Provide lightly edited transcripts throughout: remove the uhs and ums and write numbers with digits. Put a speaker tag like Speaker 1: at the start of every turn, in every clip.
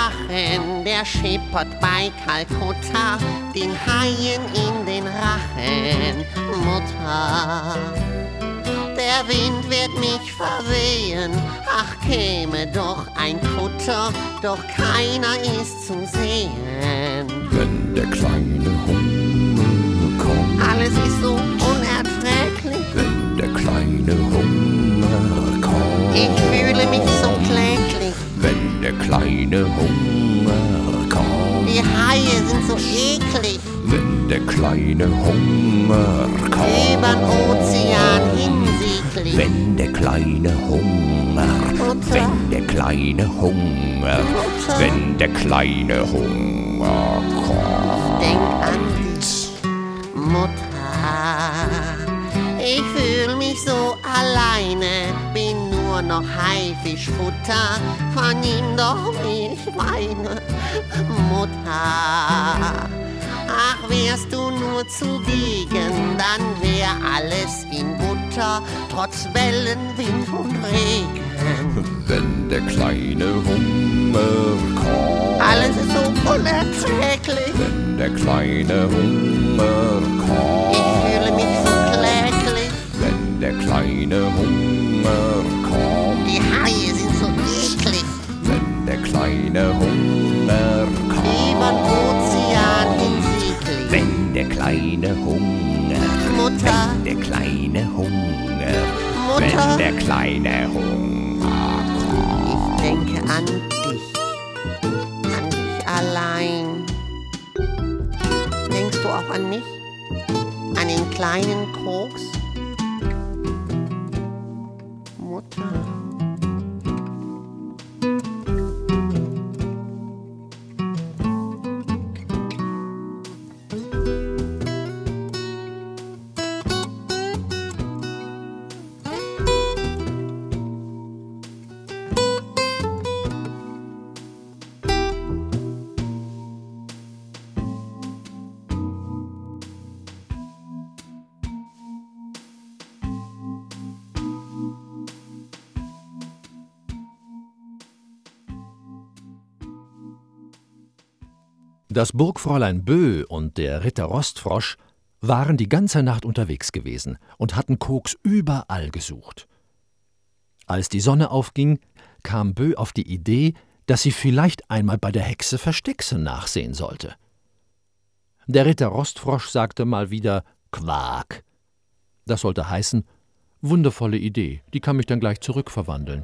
Speaker 1: Drachen, der schippert bei Kalkutta den Haien in den Rachen. Mutter, der Wind wird mich verwehen, ach käme doch ein Kutter, doch keiner ist zu sehen.
Speaker 2: Wenn der kleine Hunger kommt,
Speaker 1: Alles ist so unerträglich,
Speaker 2: wenn der kleine Hunger kommt,
Speaker 1: ich fühle mich so kläglich.
Speaker 2: wenn der kleine Hunger kommt,
Speaker 1: Die Haie sind so eklig,
Speaker 2: wenn der kleine Hunger
Speaker 1: übern
Speaker 2: kommt,
Speaker 1: Ozean hinsieglich.
Speaker 2: wenn der kleine Hunger,
Speaker 1: Mutter.
Speaker 2: wenn der kleine Hunger,
Speaker 1: Mutter.
Speaker 2: wenn der kleine Hunger kommt.
Speaker 1: Denk an dich, Mutter. Ich fühl mich so alleine, bin nur noch Haifischfutter, vernimm doch wie ich weine, Mutter. Ach, wärst du nur zugegen, dann wär alles in Butter, trotz Wellen, Wind und Regen.
Speaker 2: Wenn der kleine Hunger kommt,
Speaker 1: Alles ist so unerträglich,
Speaker 2: wenn der kleine Hunger kommt,
Speaker 1: ich fühle mich so kläglich.
Speaker 2: wenn der kleine Hunger kommt,
Speaker 1: Die Haie sind so eklig,
Speaker 2: wenn der kleine Hunger
Speaker 1: übern
Speaker 2: kommt,
Speaker 1: Ozean hinsieglich.
Speaker 2: wenn der kleine Hunger,
Speaker 1: Mutter.
Speaker 2: wenn der kleine Hunger,
Speaker 1: Mutter.
Speaker 2: wenn der kleine Hunger kommt.
Speaker 1: Ich denke an dich allein. Denkst du auch an mich? An den kleinen Koks? Mutter.
Speaker 3: Das Burgfräulein Böh und der Ritter Rostfrosch waren die ganze Nacht unterwegs gewesen und hatten Koks überall gesucht. Als die Sonne aufging, kam Böh auf die Idee, dass sie vielleicht einmal bei der Hexe Versteckse nachsehen sollte. Der Ritter Rostfrosch sagte mal wieder »Quak«. Das sollte heißen, wundervolle Idee, die kann mich dann gleich zurückverwandeln.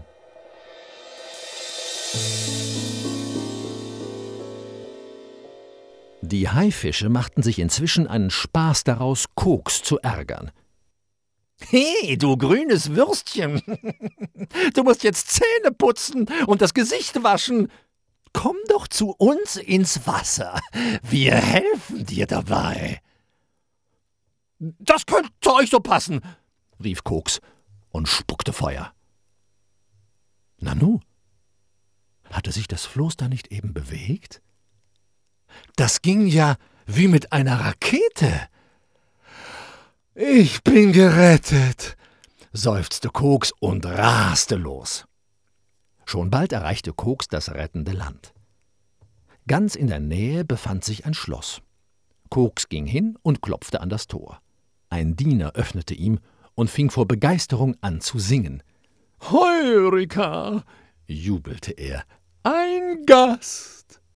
Speaker 3: Die Haifische machten sich inzwischen einen Spaß daraus, Koks zu ärgern. »Hey, du grünes Würstchen, du musst jetzt Zähne putzen und das Gesicht waschen. Komm doch zu uns ins Wasser, wir helfen dir dabei.« »Das könnte zu euch so passen«, rief Koks und spuckte Feuer. Nanu, hatte sich das Floß da nicht eben bewegt? Das ging ja wie mit einer Rakete. »Ich bin gerettet«, seufzte Koks und raste los. Schon bald erreichte Koks das rettende Land. Ganz in der Nähe befand sich ein Schloss. Koks ging hin und klopfte an das Tor. Ein Diener öffnete ihm und fing vor Begeisterung an zu singen. »Heureka«, jubelte er, »ein Gast!